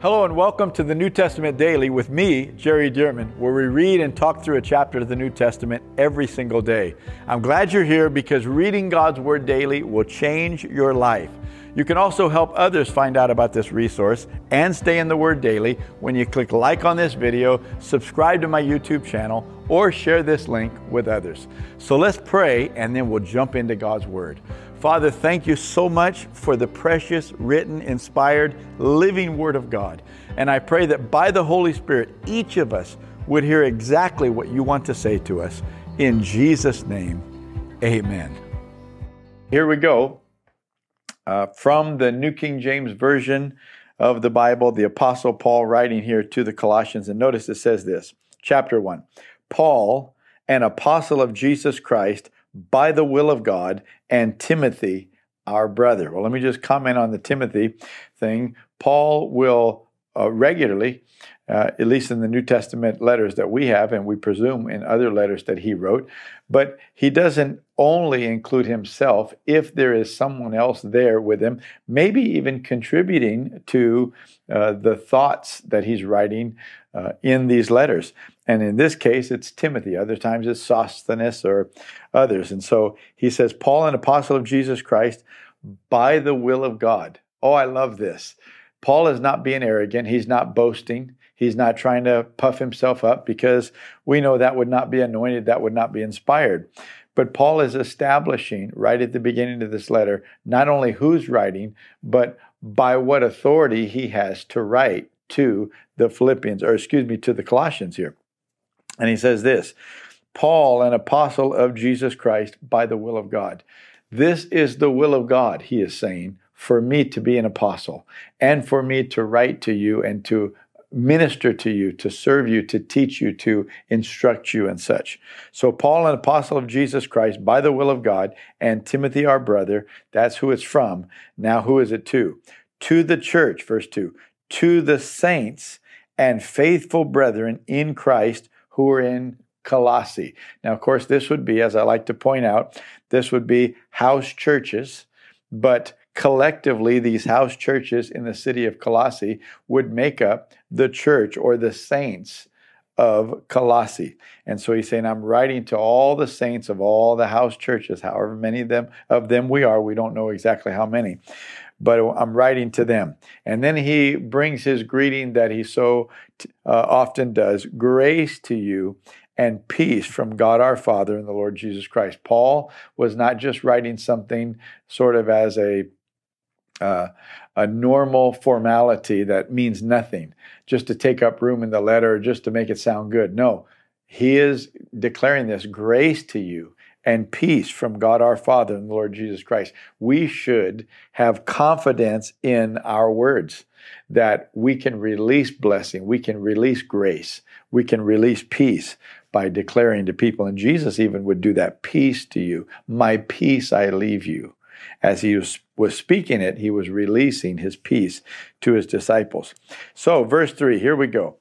Hello and welcome to the New Testament Daily with me, Jerry Dearman, where we read and talk through a chapter of the New Testament every single day. I'm glad you're here because reading God's Word daily will change your life. You can also help others find out about this resource and stay in the Word daily when you click like on this video, subscribe to my YouTube channel, or share this link with others. So let's pray and then we'll jump into God's Word. Father, thank you so much for the precious, written, inspired, living Word of God. And I pray that by the Holy Spirit, each of us would hear exactly what you want to say to us. In Jesus' name, amen. Here we go. From the New King James Version of the Bible, the Apostle Paul writing here to the Colossians. And notice it says this, chapter 1. Paul, an apostle of Jesus Christ, by the will of God, and Timothy, our brother. Well, let me just comment on the Timothy thing. Paul will regularly, at least in the New Testament letters that we have, and we presume in other letters that he wrote, but he doesn't only include himself if there is someone else there with him, maybe even contributing to the thoughts that he's writing in these letters. And in this case, it's Timothy. Other times it's Sosthenes or others. And so he says, Paul, an apostle of Jesus Christ, by the will of God. Oh, I love this. Paul is not being arrogant. He's not boasting. He's not trying to puff himself up because we know that would not be anointed. That would not be inspired. But Paul is establishing right at the beginning of this letter, not only who's writing, but by what authority he has to write to the to the Colossians here. And he says this, Paul, an apostle of Jesus Christ by the will of God. This is the will of God, he is saying, for me to be an apostle and for me to write to you and to minister to you, to serve you, to teach you, to instruct you and such. So Paul, an apostle of Jesus Christ by the will of God, and Timothy, our brother, that's who it's from. Now who is it to? To the church, verse 2, to the saints and faithful brethren in Christ who are in Colossae. Now, of course, this would be, as I like to point out, this would be house churches, but collectively, these house churches in the city of Colossae would make up the church or the saints of Colossae. And so he's saying, I'm writing to all the saints of all the house churches, however many of them we are. We don't know exactly how many, but I'm writing to them. And then he brings his greeting that he so often does, grace to you and peace from God our Father and the Lord Jesus Christ. Paul was not just writing something sort of as a normal formality that means nothing, just to take up room in the letter, or just to make it sound good. No, he is declaring this grace to you and peace from God our Father and the Lord Jesus Christ. We should have confidence in our words that we can release blessing, we can release grace, we can release peace by declaring to people. And Jesus even would do that, peace to you, my peace I leave you. As he was speaking it, he was releasing his peace to his disciples. So, verse 3, here we go.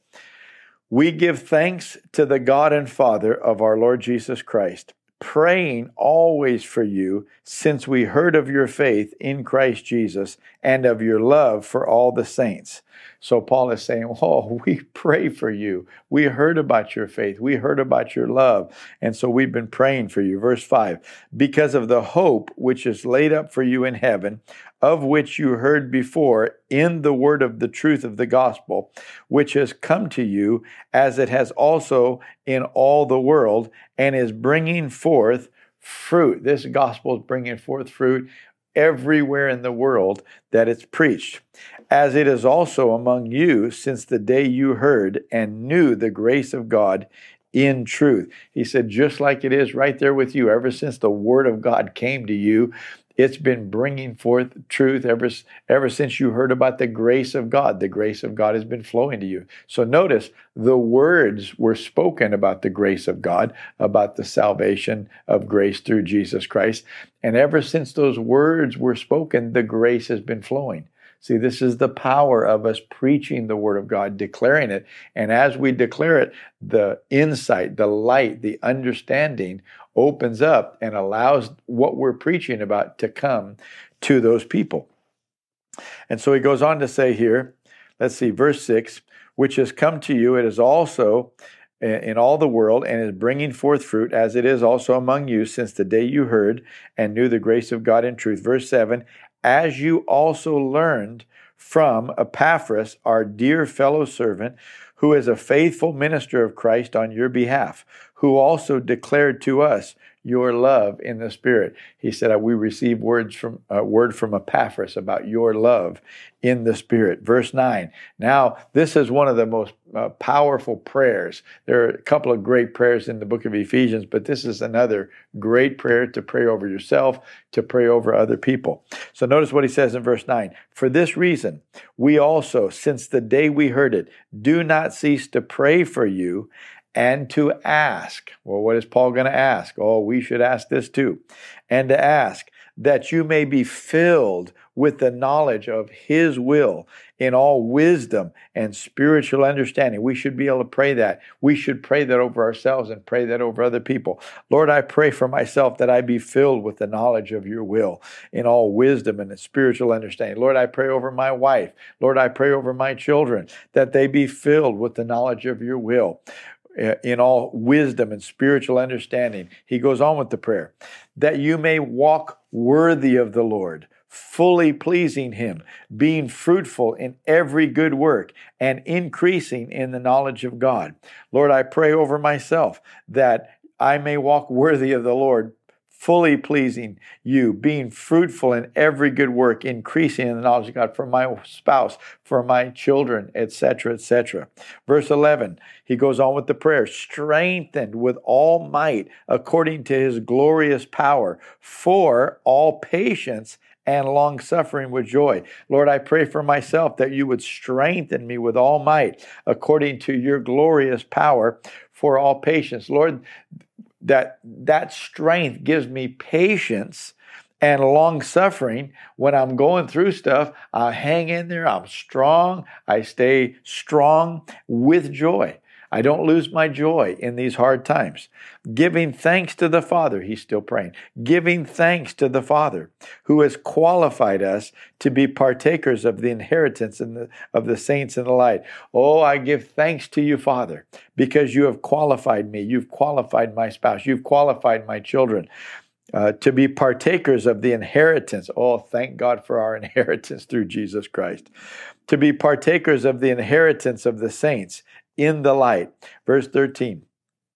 We give thanks to the God and Father of our Lord Jesus Christ, praying always for you, since we heard of your faith in Christ Jesus and of your love for all the saints. So Paul is saying, oh, we pray for you. We heard about your faith. We heard about your love. And so we've been praying for you. Verse 5, because of the hope which is laid up for you in heaven, of which you heard before in the word of the truth of the gospel, which has come to you, as it has also in all the world, and is bringing forth fruit. This gospel is bringing forth fruit everywhere in the world that it's preached, as it is also among you since the day you heard and knew the grace of God in truth. He said, just like it is right there with you, ever since the word of God came to you, it's been bringing forth truth ever since you heard about the grace of God. The grace of God has been flowing to you. So notice the words were spoken about the grace of God, about the salvation of grace through Jesus Christ. And ever since those words were spoken, the grace has been flowing. See, this is the power of us preaching the Word of God, declaring it. And as we declare it, the insight, the light, the understanding opens up and allows what we're preaching about to come to those people. And so he goes on to say here, let's see, verse 6, which has come to you, it is also in all the world, and is bringing forth fruit, as it is also among you, since the day you heard and knew the grace of God in truth. Verse 7, as you also learned from Epaphras, our dear fellow servant, who is a faithful minister of Christ on your behalf, who also declared to us your love in the Spirit. He said, we received word from Epaphras about your love in the Spirit. Verse 9. Now, this is one of the most powerful prayers. There are a couple of great prayers in the book of Ephesians, but this is another great prayer to pray over yourself, to pray over other people. So notice what he says in verse 9. For this reason, we also, since the day we heard it, do not cease to pray for you and to ask. Well, what is Paul going to ask? Oh, we should ask this too. And to ask that you may be filled with the knowledge of his will in all wisdom and spiritual understanding. We should be able to pray that. We should pray that over ourselves and pray that over other people. Lord, I pray for myself that I be filled with the knowledge of your will in all wisdom and spiritual understanding. Lord, I pray over my wife. Lord, I pray over my children that they be filled with the knowledge of your will in all wisdom and spiritual understanding. He goes on with the prayer, that you may walk worthy of the Lord, fully pleasing him, being fruitful in every good work and increasing in the knowledge of God. Lord, I pray over myself that I may walk worthy of the Lord, fully pleasing you, being fruitful in every good work, increasing in the knowledge of God, for my spouse, for my children, etc., etc. Verse 11, he goes on with the prayer, strengthened with all might according to his glorious power, for all patience and long-suffering with joy. Lord, I pray for myself that you would strengthen me with all might according to your glorious power for all patience. Lord, that strength gives me patience and long-suffering when I'm going through stuff. I hang in there. I'm strong. I stay strong with joy. I don't lose my joy in these hard times. Giving thanks to the Father, he's still praying, giving thanks to the Father who has qualified us to be partakers of the inheritance of the saints in the light. Oh, I give thanks to you, Father, because you have qualified me. You've qualified my spouse. You've qualified my children to be partakers of the inheritance. Oh, thank God for our inheritance through Jesus Christ. To be partakers of the inheritance of the saints in the light. Verse 13.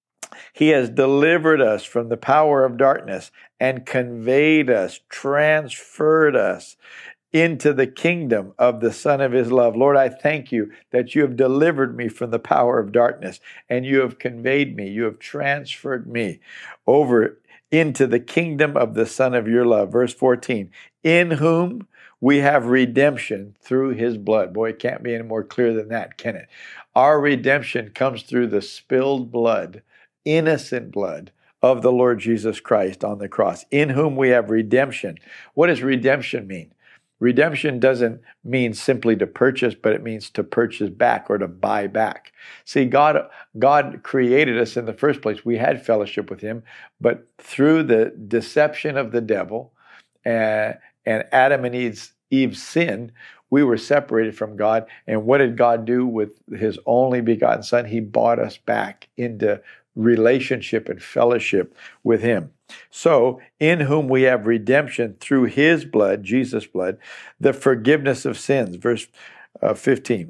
He has delivered us from the power of darkness and conveyed us, transferred us into the kingdom of the Son of his love. Lord, I thank you that you have delivered me from the power of darkness and you have conveyed me, you have transferred me over into the kingdom of the Son of your love. Verse 14, in whom we have redemption through his blood. Boy, it can't be any more clear than that, can it? Our redemption comes through the spilled blood, innocent blood of the Lord Jesus Christ on the cross, in whom we have redemption. What does redemption mean? Redemption doesn't mean simply to purchase, but it means to purchase back or to buy back. See, God created us in the first place. We had fellowship with him, but through the deception of the devil and Adam and Eve's sin, we were separated from God. And what did God do with his only begotten Son? He bought us back into relationship and fellowship with him. So, in whom we have redemption through his blood, Jesus' blood, the forgiveness of sins. Verse 15.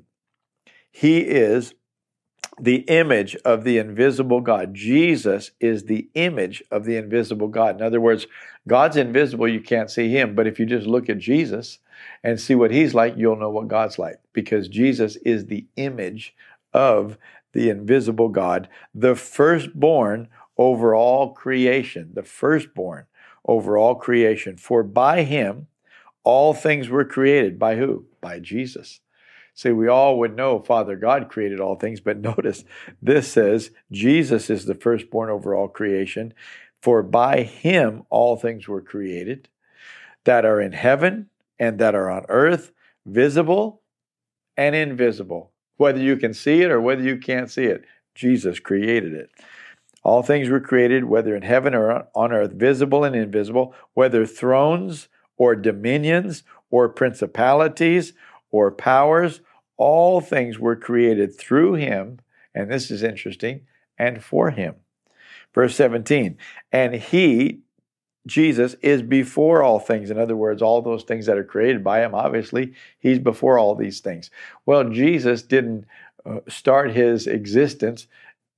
He is the image of the invisible God. Jesus is the image of the invisible God. In other words, God's invisible, you can't see him. But if you just look at Jesus and see what he's like, you'll know what God's like. Because Jesus is the image of the invisible God, the firstborn over all creation. The firstborn over all creation. For by him all things were created. By who? By Jesus. See, we all would know Father God created all things, but notice this says Jesus is the firstborn over all creation. For by him all things were created that are in heaven and that are on earth, visible and invisible. Whether you can see it or whether you can't see it, Jesus created it. All things were created, whether in heaven or on earth, visible and invisible, whether thrones or dominions or principalities or powers. all things were created through him, and this is interesting, and for him. Verse 17, and he, Jesus, is before all things. In other words, all those things that are created by him, obviously, he's before all these things. Well, Jesus didn't start his existence,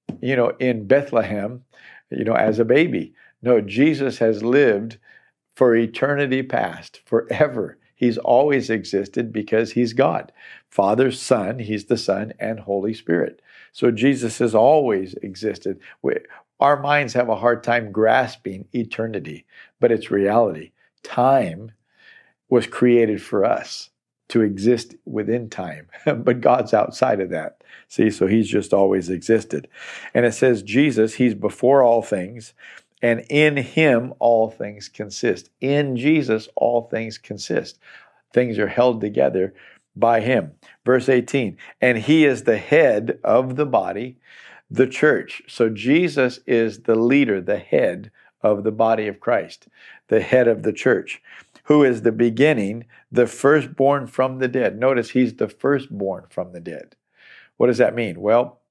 in Bethlehem, as a baby. No, Jesus has lived for eternity past, forever. He's always existed because he's God. Father, Son, he's the Son, and Holy Spirit. So Jesus has always existed. Our minds have a hard time grasping eternity, but it's reality. Time was created for us to exist within time, but God's outside of that. See, so he's just always existed. And it says Jesus, he's before all things, and in him all things consist. In Jesus all things consist. Things are held together by him. Verse 18, and he is the head of the body, the church. So Jesus is the leader, the head of the body of Christ, the head of the church, who is the beginning, the firstborn from the dead. Notice he's the firstborn from the dead. What does that mean? Well,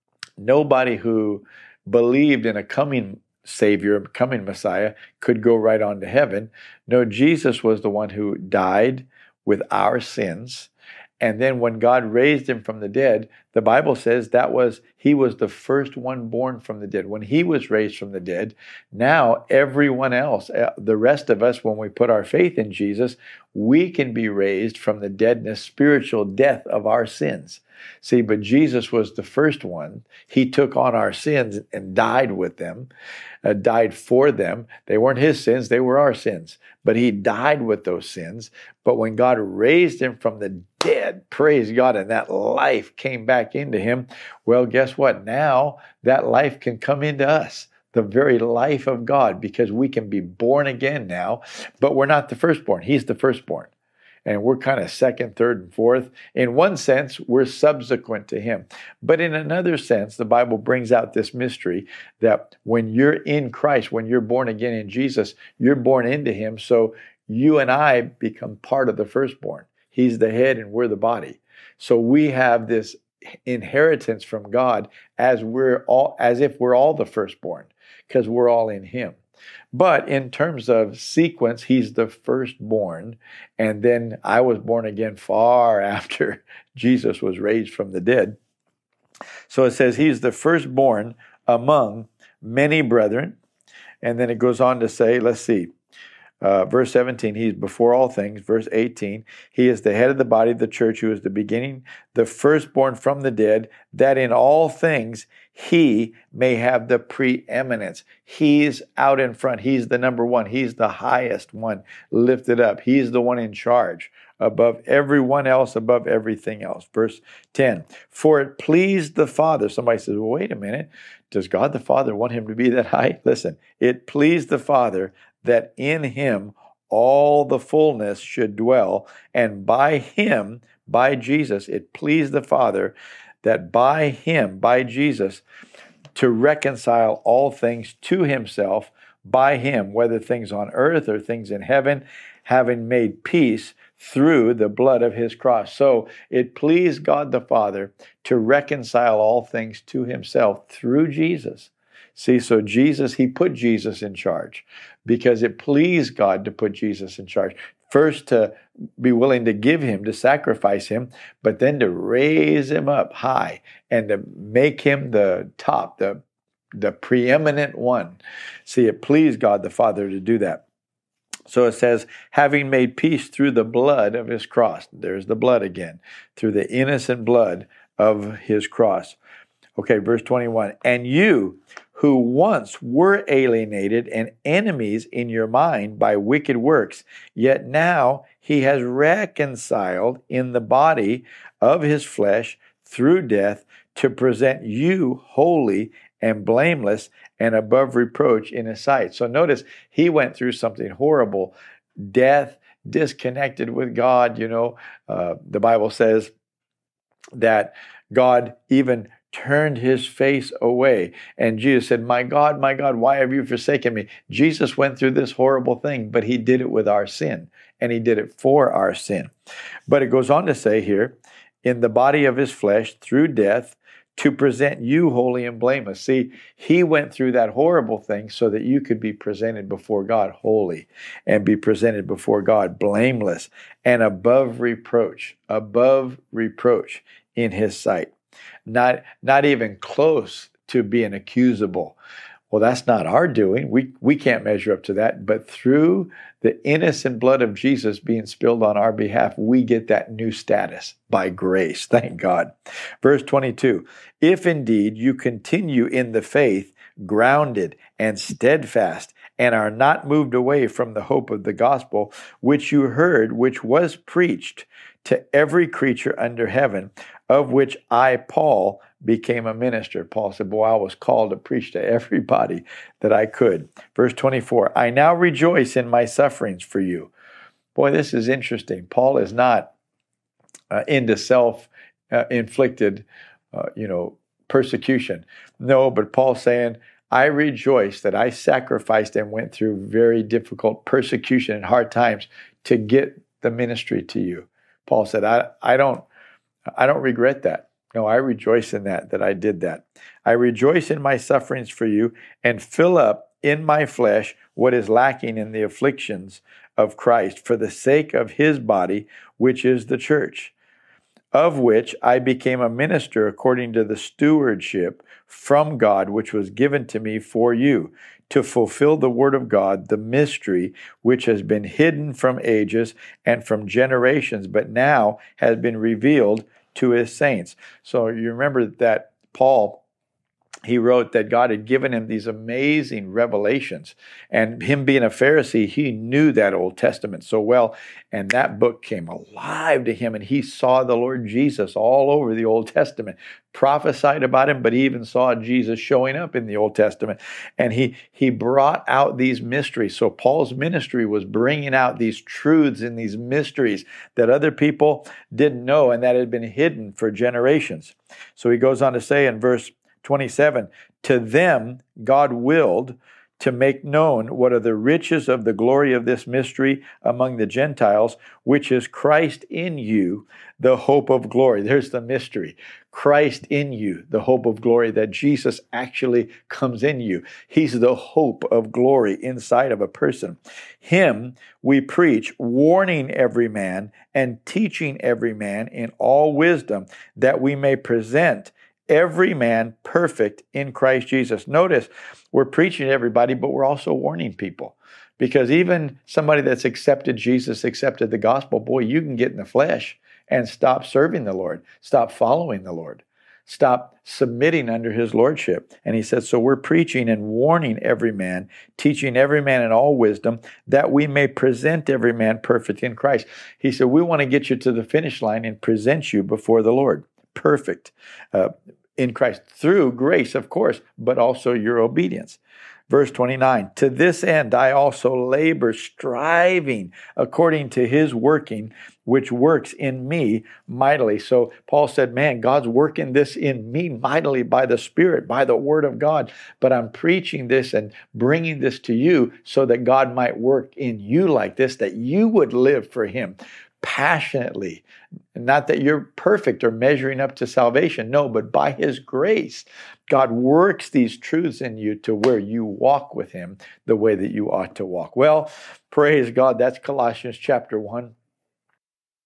nobody who believed in a coming Savior, a coming Messiah, could go right on to heaven. No, Jesus was the one who died with our sins. And then when God raised him from the dead, the Bible says he was the first one born from the dead. When he was raised from the dead, now everyone else, the rest of us, when we put our faith in Jesus, we can be raised from the deadness, spiritual death of our sins. See, but Jesus was the first one. He took on our sins and died with them, died for them. They weren't his sins, they were our sins. But he died with those sins. But when God raised him from the dead, praise God, and that life came back into him, well, guess what? Now that life can come into us, the very life of God, because we can be born again now. But we're not the firstborn. He's the firstborn. And we're kind of second, third, and fourth. In one sense, we're subsequent to him. But in another sense, the Bible brings out this mystery that when you're in Christ, when you're born again in Jesus, you're born into him. So you and I become part of the firstborn. He's the head and we're the body. So we have this inheritance from God as if we're all the firstborn, because we're all in him. But in terms of sequence, he's the firstborn. And then I was born again far after Jesus was raised from the dead. So it says he's the firstborn among many brethren. And then it goes on to say, let's see, verse 17, he's before all things. Verse 18, he is the head of the body of the church, who is the beginning, the firstborn from the dead, that in all things he may have the preeminence. He's out in front. He's the number one. He's the highest one lifted up. He's the one in charge above everyone else, above everything else. Verse 10, for it pleased the Father. Somebody says, well, wait a minute. Does God the Father want him to be that high? Listen, it pleased the Father that in him all the fullness should dwell, and by him, by Jesus, it pleased the Father that by him, by Jesus, to reconcile all things to himself, by him, whether things on earth or things in heaven, having made peace through the blood of his cross. So it pleased God the Father to reconcile all things to himself through Jesus. See, so Jesus, he put Jesus in charge because it pleased God to put Jesus in charge. First, to be willing to give him, to sacrifice him, but then to raise him up high and to make him the top, the preeminent one. See, it pleased God the Father to do that. So it says, having made peace through the blood of his cross. There's the blood again. Through the innocent blood of his cross. Okay, verse 21. And you who once were alienated and enemies in your mind by wicked works, yet now he has reconciled in the body of his flesh through death to present you holy and blameless and above reproach in his sight. So notice, he went through something horrible, death, disconnected with God. The Bible says that God even turned his face away. And Jesus said, my God, why have you forsaken me? Jesus went through this horrible thing, but he did it with our sin, and he did it for our sin. But it goes on to say here, in the body of his flesh through death to present you holy and blameless. See, he went through that horrible thing so that you could be presented before God holy and be presented before God blameless and above reproach in his sight. Not even close to being accusable. Well, that's not our doing. We can't measure up to that. But through the innocent blood of Jesus being spilled on our behalf, we get that new status by grace. Thank God. Verse 22, if indeed you continue in the faith, grounded and steadfast, and are not moved away from the hope of the gospel, which you heard, which was preached to every creature under heaven, of which I, Paul, became a minister. Paul said, boy, I was called to preach to everybody that I could. Verse 24, I now rejoice in my sufferings for you. Boy, this is interesting. Paul is not into self-inflicted, persecution. No, but Paul's saying, I rejoice that I sacrificed and went through very difficult persecution and hard times to get the ministry to you. Paul said, I don't regret that. No, I rejoice in that I did that. I rejoice in my sufferings for you and fill up in my flesh what is lacking in the afflictions of Christ for the sake of his body, which is the church, of which I became a minister according to the stewardship from God, which was given to me for you, to fulfill the word of God, the mystery which has been hidden from ages and from generations, but now has been revealed to his saints. So you remember that Paul, he wrote that God had given him these amazing revelations. And him being a Pharisee, he knew that Old Testament so well. And that book came alive to him. And he saw the Lord Jesus all over the Old Testament, prophesied about him, but he even saw Jesus showing up in the Old Testament. And he brought out these mysteries. So Paul's ministry was bringing out these truths and these mysteries that other people didn't know and that had been hidden for generations. So he goes on to say in verse 27, to them God willed to make known what are the riches of the glory of this mystery among the Gentiles, which is Christ in you, the hope of glory. There's the mystery. Christ in you, the hope of glory, that Jesus actually comes in you. He's the hope of glory inside of a person. Him we preach, warning every man and teaching every man in all wisdom, that we may present every man perfect in Christ Jesus. Notice, we're preaching to everybody, but we're also warning people. Because even somebody that's accepted Jesus, accepted the gospel, boy, you can get in the flesh and stop serving the Lord, stop following the Lord, stop submitting under his lordship. And he says, so we're preaching and warning every man, teaching every man in all wisdom, that we may present every man perfect in Christ. He said, we want to get you to the finish line and present you before the Lord, perfect in Christ, through grace, of course, but also your obedience. Verse 29, to this end I also labor, striving according to his working, which works in me mightily. So Paul said, man, God's working this in me mightily by the Spirit, by the word of God. But I'm preaching this and bringing this to you so that God might work in you like this, that you would live for him passionately. Not that you're perfect or measuring up to salvation. No, but by his grace, God works these truths in you to where you walk with him the way that you ought to walk. Well, praise God. That's Colossians chapter 1.